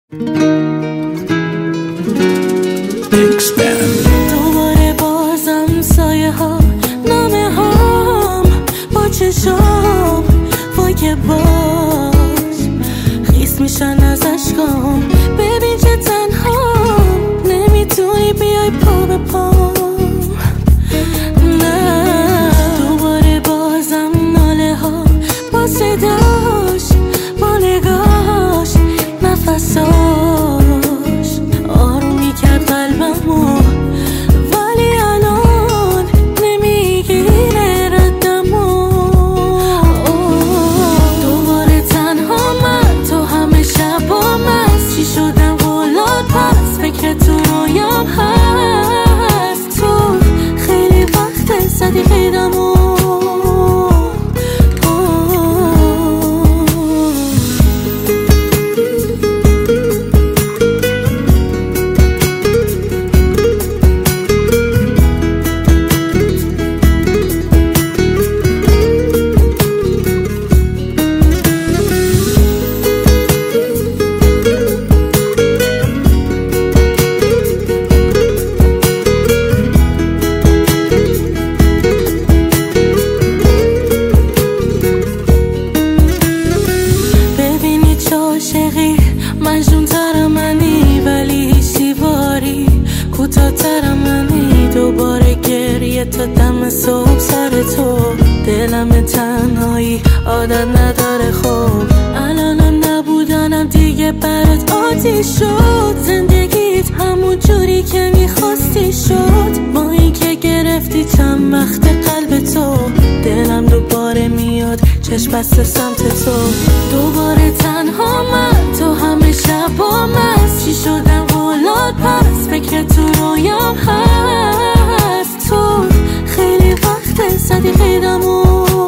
دوباره بازم سایه ها نامه هام با چشام وای که باز خیس میشن از اشکام. ببین چه تنهام نمیتونی بیای پا به پام. نه دوباره بازم ناله ها با صداش با نگاش نفساش آرومی کرد قلبمو ولی الان نمیگیره ردمو. دوباره تنها من تو همه شب با من چی شدم ولاد پس فکر تو رویام هست. تو خیلی وقت زدی قیدمو. عاشقی مجنون تر منی ولی سیواری کوتاه تر منی. دوباره گریه تا دم صبح سر تو. دلم تنهایی عادت نداره خب الانم نبودنم دیگه برات عادی شد. زندگیت همون جوری که میخواستی شد با این که گرفتی چند وقت قلب تو. دلم دوباره میاد چشم بسته سمت تو. دوباره تنها من تو همه شب با من چی شدم ولاد پس فکر تو رویام هست. تو خیلی وقت زدی قیدمو.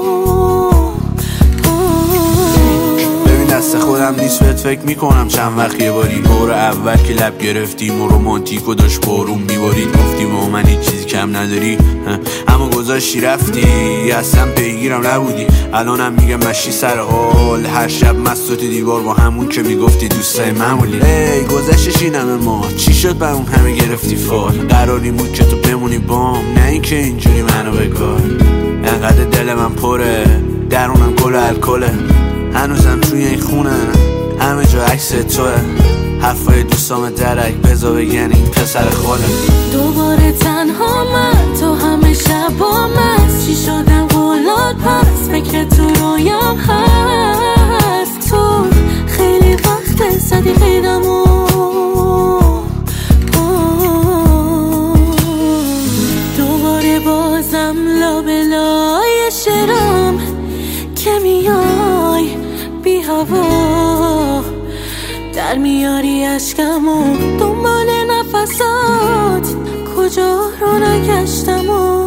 ببین دست خودم نیست بهت فکر میکنم چند وقت یه باری. بار اول که لب گرفتیم و رومانتیک و داشت بارون میبارید گفتی با من هیچ چیزی کم نداری اما گذاشتی رفتی اصلا پیگیرم نبودی. الانم میگم مشی سر حال هر شب مست و دیوار با همون که میگفتی دوستای معمولی. ای گذشتش اینمه ما چی شد بر اون همه گرفتی فال. قراری بود که تو بمونی بام نه اینکه اینجوری منو بگار. انقدر دل من پره درونم گل و الکله هنوزم توی این خونه همه جا عکس توه. حرفای دوستام درک بزا بگن این پسر خوله. دوباره تنها من تو همه شب با من چی شدم ولاد پس فکر تو رویام هست. تو خیلی وقت زدی قیدمو. دوباره بازم لابلای شرم که میای بی هوا در میاری عشقمو دنبال نفسات کجا رو نگشتمو.